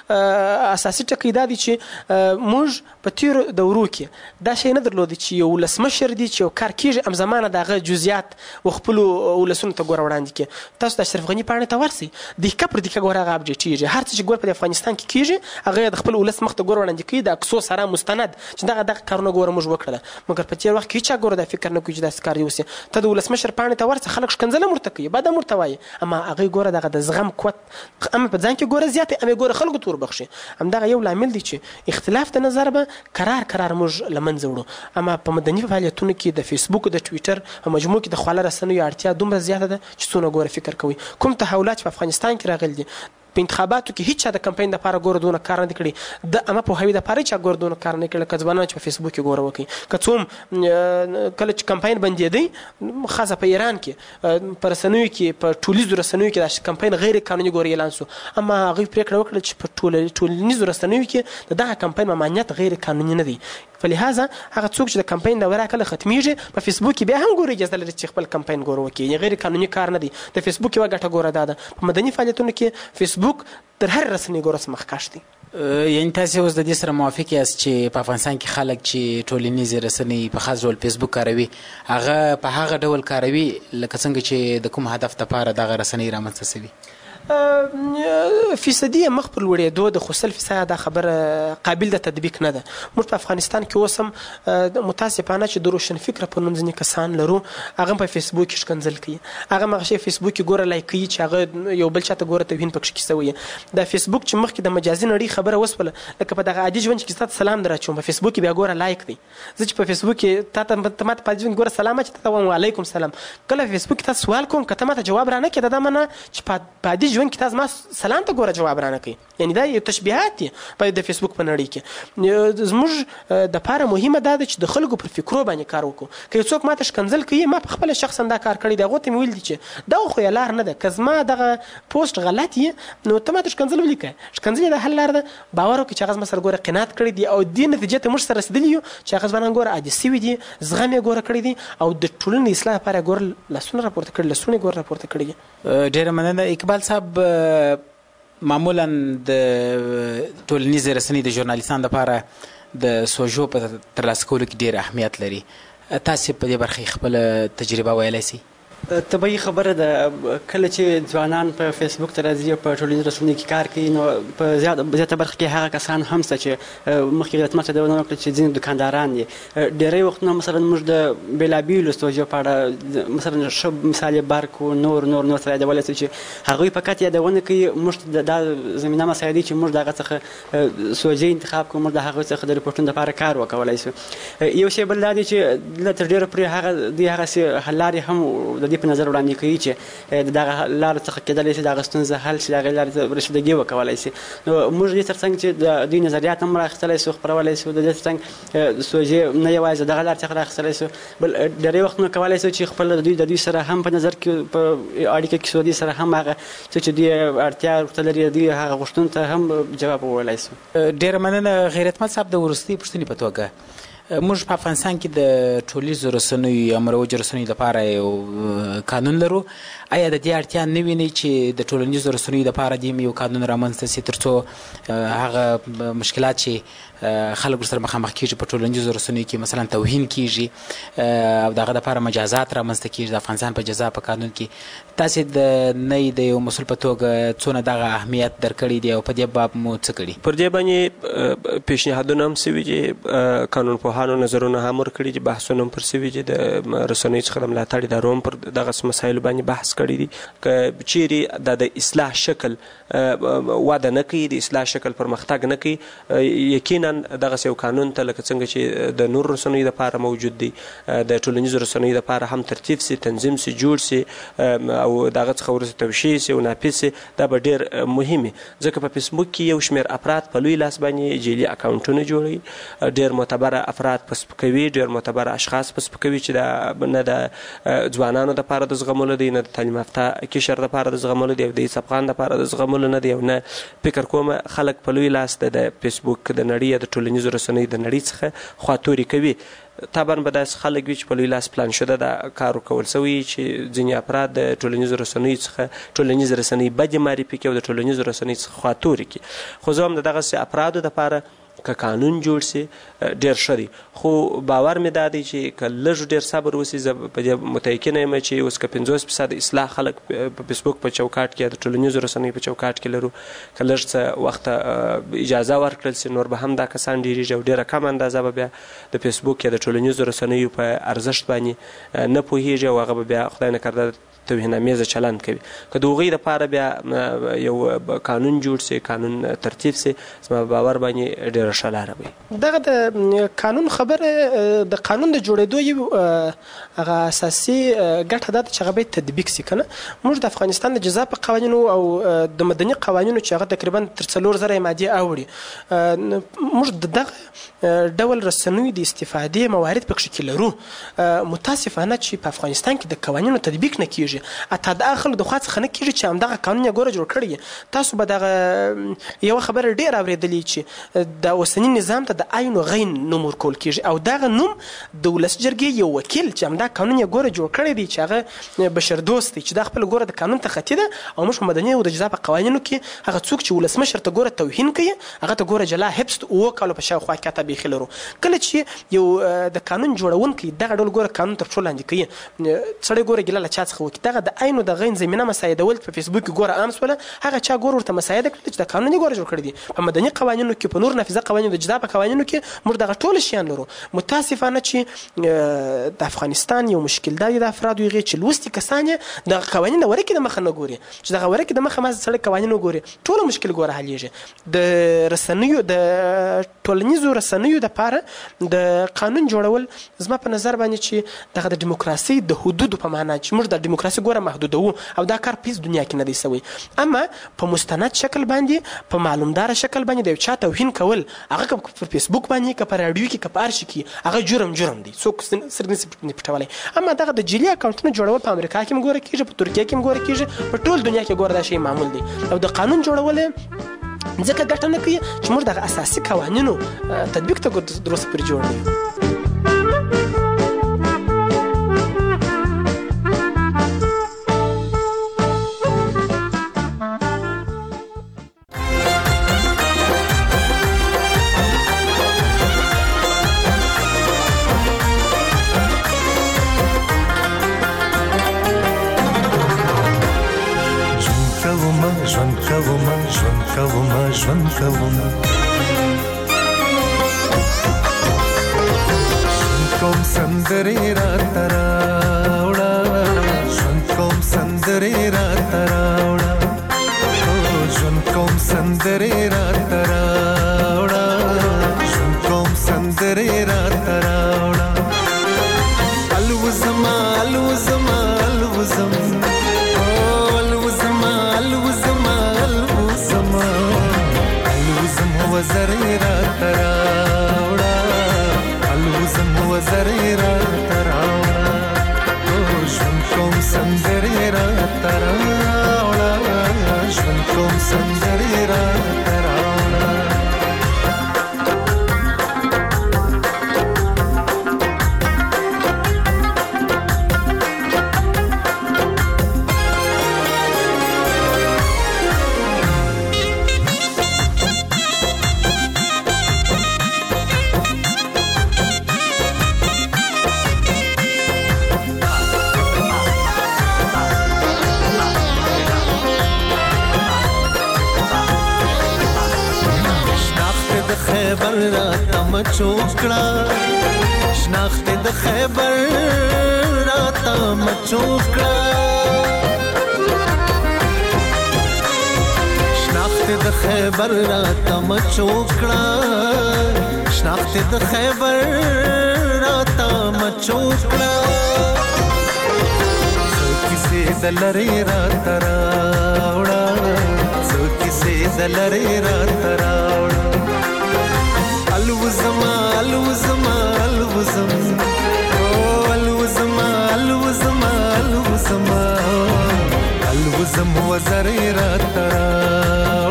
اساسي ټکی دا دی چې موږ په تیرو دورو کې دا شی نه درلودی چې یو ولسمشر دی چې یو کار کېږي همزمانه د هغه جزئیات خپلو ولسونو ته ګوره وړاندې کړي. تاسو د اشرف غني پاڼې ته ورسئ، دقیقه پر دقیقه ګوره هغه اپډیټېږي، هر څه چې ګوره په افغانستان کې کېږي هغه د خپل ولس مخ ته ګوره وړاندې کوي د عکسو سره مستند چې دغه کارونه ګوره موږ وکړله. مګر په تېر وخت کې هېچا ګوره دا فکر نه کوي چې داسې کار یوسي. ته د ولسمشر پاڼې ته ورسه خلک ښکنځله ورته کوي، بد هم ورته وایي، اما هغوی ګوره دغه د زغم قوت هم په ځان کې ګوره زیات دی، هم یې ګوره خلکو ته وربخښي. همدغه یو لامل دی چې اختلاف د نظر به کرار موږ له منځه وړو. اما په مدني فعالیتونو کې د فیسبوک د ټویټر په مجموع کې د خواله رسنیو اړتیا دومره زیاته ده چې څونه ګوره فکر کوي. کوم تحولات په افغانستان کې راغلي دي په انتخاباتو کې هیڅ چا د کمپاین دپاره ګوره دونه کار نه دی کړی، د عامه پوهاوي دپاره چا ګوره دونه کار نه کړی. که ځوانان چې په فیسبوک کې ګوره وکړي، که څوم کله چې کمپاین بندېدی خاصه په ایران کې په رسنیو کې په ټولیزو رسنیو کې دا کمپاین غیر قانوني ګوره اعلان سو، اما هغوی پرېکړه وکړه چې په ټولنیزو رسنیو کې د دغه کمپاین ممانعت غیر قانوني نه دی. فلهذا هغه څوک چې د کمپاین دوره کله ختمیږي په فیسبوک کې بیا هم ګوره اجازه لري چې خپل کمپاین ګوره وکړي، غیر قانوني کار نه دی. د فیسبوک یوه ګټه ګوره دا ده په مدني فعالیتونو کې فیسبوک تر هر رسنۍ ګوره مخکښ دی. یعنې تاسې اوس د دې سره موافق یاست چې په افغانستان کې خلک چې ټولنیزې رسنۍ په خاص ډول فیسبوک کاروي هغه په هغه ډول کاروي لکه څنګه چې د کوم هدف دپاره دغه رسنۍ رامنځته شوي؟ فیصدي مخ پر لوړېدو د خو 100% دا خبره قابل د تطبیق نه ده. موږ په افغانستان کې اوس هم متاسفانه چې د روشنفکره په نوم ځینې کسان لرو، هغه په فیسبوک کې ښکنځل کوي، هغه هغه شی فیسبوک کې ګوره لایک کوي چې هغه یو بل چاته ګوره توهین پکې کیسوي. دا فیسبوک چې مخکې د مجازي نړۍ خبره وسپله لکه په دغه عادي ژوند چې تاسو سلام دراچوم په فیسبوک کې بیا ګوره لایک دی. زه چې په فیسبوک کې تاسو ماته په ژوند ګوره سلام چې تاسو وایم وعلیکم سلام، کله فیسبوک کې تاسو سوال کوم کته ماته جواب رانه کې دا منه چې په عادي ژوند کې تاسو ما سلام ته ګوره جواب رانه کوي. یعنی دا یو تشبیهات دي په د فیسبوک په نړۍ کې. زموږ د پاره مهمه دا ده چې د خلکو پر فکرو باندې کار وکړو. که یو څوک ماته ښکنځل کوي، ما په خپله شخصا دا کار کړی دی، هغو ته مې ویل دي چې دا خو یې لار نه ده، که زما دغه پوسټ غلط یي نو ته ماته ښکنځل ولیکه، ښکنځل د حل لار ده. باور وکړي چې هغه زما سره ګوره قناعت کړی دی او دې نتیجې ته موږ سره رسېدلي یو چې هغه ځوانان ګوره عادي سوي دي، زغم یې ګوره کړی دی او د ټولنې د اصلاح لپاره ګوره لاسونه راپورته کړي، لاسونه یې ګوره راپورته کړي دي. ډېره مننه. اقبال صاحب، معمولا د ټولنیزې رسنۍ د ژورنالیستانو لپاره د سوژو په ترلاسه کولو کې ډېر اهمیت لري. تاسې په دې برخه کې خپله تجربه ویلی شئ؟ طبیعي خبره ده، کله چې ځوانان په فیسبوک ته راځي او په ټولنیزو رسنیو کې کار کوي نو په زیاته برخه کې هغه کسان هم شته چې مخکې غلط یادونه وکړه چې ځینې دکانداران دي. ډېری وختونه مثلا موږ د بېلابېلو ستونزو په اړه مثلا ښه مثال یې برق و نور سره یادولی شو چې هغوی فقط یادونه کوي. موږ دا زمینه مسایل دي چې موږ د هغه څخه سوژې انتخاب کړو، موږ د هغوی څخه د رپورټونو دپاره کار وکولی شو. یو شی بل دا دی چې تر ډېره پورې دوی هغسې حل لارې هم د دې په نظر وړاندې کوي چې د دغه لارو څخه کېدلی شي د هغه ستونزه حل شي، د هغې لارې رسیدګي وکولی شي. نو موږ دې تر څنګ چې د دوی نظریات هم راخیستلی شو، خپرولی شو، د دې تر څنګ سوژې نه یوازې دغه لارې څخه راخیستلی شو، بل ډېری وختونه کولی شو چې خپل د دوی سره هم په نظر کې په اړیکه کې سودي سره هم هغه څه چې دوی اړتیا ورته لري دوی هغه غوښتنو ته هم جواب وویلی شو. ډېره مننه. غیرتمند صاحب، د وروستۍ پوښتنې په توګه موږ په افغانستان کې د ټولیزو رسنیو یا مروجو رسنیو لپاره یو قانون لرو. آیا د دې اړتیا نه وینئ چې د ټولنیزو رسنیو لپاره د یو قانون رامنځته شي تر څو هغه مشکلات چې خلک ورسره مخامخ کېږي په ټولنیزو رسنیو کې مثلا توهین کېږي او د هغه دپاره مجازات رامنځته کېږي د افغانستان په جزا په قانون کې، تاسې د یو مسؤل په توګه څونه دغه اهمیت درکړی دی او په دې باب مو څه کړي؟ پر دې باندې پیشنهادونه هم سوي چې قانون پوهانو نظرونه هم ورکړي دي، بحثونه هم پر سوي چې د رسنیو څخه د ملاتړ ادارو هم پر دغسې مسایلو باندې بحث کړی دي. که چیرې دا د اصلاح شکل وده نه کوي، د اصلاح شکل پرمختګ نه کوي، یقینا دغسې یو قانون ته لکه څنګه چې د نور رسنیو دپاره موجود دی د ټولنیزو رسنیو دپاره هم ترتیب سي، تنظیم سي، جوړ سي او دغه څخه وروسته توشیح سي او نافذ سي. دا به ډېر مهم وي ځکه په فیسبوک کې یو شمېر افراد په لوی لاس باندې جعلي اکاونټونه جوړوي. ډېر معتبره افراد افراد په سپکوي، ډېر معتبر اشخاص په سپکوي چې دا نه د ځوانانو دپاره د زغملو دی، نه د تعلیم یافته کشر دپاره د زغملو دی، او د هېڅ افغان دپاره د زغملو نه دی، او نه فکر کوم خلک په لوی لاس د فیسبوک د نړۍ یا د ټولنیزو رسنیو د نړۍ څخه خواتوري کوي. طبعا به داسې خلک وي چې په لوی لاس پلان شده دا کار ورکول سوی چې ځینې افراد د ټولنیزو رسنیو څخه ټولنیز رسنۍ بدې معرفي کړي او د ټولنیزو رسنیو څخه خواتوري کړي. خو زه هم د دغسې افرادو دپاره که قانون جوړ سي ډېر ښه دی، خو باور مې دا دی چې که لږ ډېر صبر وسي، زه په دې متیقنه یم چې اوس که 50% اصلاح خلک په فیسبوک په چوکاټ کې د ټولنیزو رسنیو په چوکاټ کې لرو، که لږ څه وخت اجازه ورکړل سي نور به هم دا کسان ډېرېږي او ډېره کم اندازه به بیا د فیسبوک یا د ټولنیزو رسنیو په ارزښت باندې نه پوهېږي او هغه به بیا خدای نکرده توهینامیزه چلند کوي. که د هغوی دپاره بیا یو قانون جوړ سي، قانون ترتیب سي، زما باور باندې ډېره ښه لاره وي. دغه د قانون خبره د قانون د جوړېدو یو هغه اساسي ګټه دا ده چې هغه باید تطبیق سي. که نه موږ د افغانستان د جزا په قوانینو او د مدني قوانینو چې هغه تقریبا تر 4000 مادې اوړي، موږ د دغه ډول رسنیو د استفادې موارد پکښې کې لرو. متاسفانه چې په افغانستان کې د قوانینو تطبیق نه کېږي، اته د خلکو د خوا څخه نه کېږي چې همدغه قانون یې ګوره جوړ کړی. تاسو به دغه یوه خبره ډېر اورېدلې چې د اوسني نظام ته د عین و غین نوم ورکول کېږي، او دغه نوم د ولس جرګې یو وکیل چې همدا قانون یې ګوره جوړ کړی دی چې هغه بشردوست دی، چې دا خپله ګوره د قانون ته خطي ده، او موږ په مدني او د جزا په قوانینو کې هغه څوک چې ولسمشر ته ګوره توهین کوي هغه ته ګوره جلا حبس 7 کالو په شاوخوا کې اته بیخي لرو. کله چې یو د قانون جوړونکی دغه ډول ګوره قانون تر پښو لاندې کوي، سړی ګوره ګیله له چا څخه وکړي، دغه د عین و د غین زمینه مسایدول په فیسبوک کې ګوره عام شوله، هغه چا ګوره ورته مسایده کړي چې د قانون یې ګوره جوړ کړی دي. په مدني قوانینو کې، په نور نافذه قوانینو، د جزا په قوانینو کې موږ دغه ټول شیان لرو. متاسفانه چې د افغانستان یو مشکل دا دی د افرادو هغې چې لوستي کسان یې د قوانین د ورکې د مخه نه ګوري، چې دغه ورکې د مخه ما سړی قوانین وګوري ټول مشکل ګوره حلېږي. د رسنیو د ټولنیزو رسنیو دپاره د قانون جوړول زما په نظر باندې چې دغه د ډیموکراسۍ د حدودو په معنا چې موږ د ډیموکراسۍ ګوره محدودوو او دا کار په هېڅ دنیا کې نه دی سوی. اما په مستند شکل باندې، په معلومداره شکل باندې د یو چا توهین کول، هغه که په فیسبوک باندې، که په راډیو کې، که په هر شي کې، هغه جرم دی، څوک سر نشي پټولی. اما دغه د جعلي اکاونټونو جوړول په امریکا کې هم ګوره کېږي، په ترکیه کې هم ګوره کېږي، په ټول دنیا کې ګوره دا شی معمول دی. او د قانون جوړول ځکه ګټه نه کوي چې موږ دغه اساسي قوانینو تطبیق ته دروسته پورې جوړ نه یو. ژوند کوم سندرې راته راوړه، ژوند کوم سندرې راته راوړه، ژوند کوم سندرې راته راوړه، ژوند کوم سندرې راته راوړه. الوزما الوزما الوزم وزرې راته راوړه، الوزم وزرې راته راوړه، ژوند کوم سندرې راته راوړه، ژوند کوم سندرې راته راوړه. چوکړه شناخت د خیبر راته مچوکړه، شناخت د خیبر راته مچوکړه، شناخت د خیبر راته مچوکړه. څو کیسې د لرې راته راوړه، څو کیسې د لرې راته راوړه، الوزما الوزما الوزم او الوزما الوزما الوزما الوزم وزري را ترا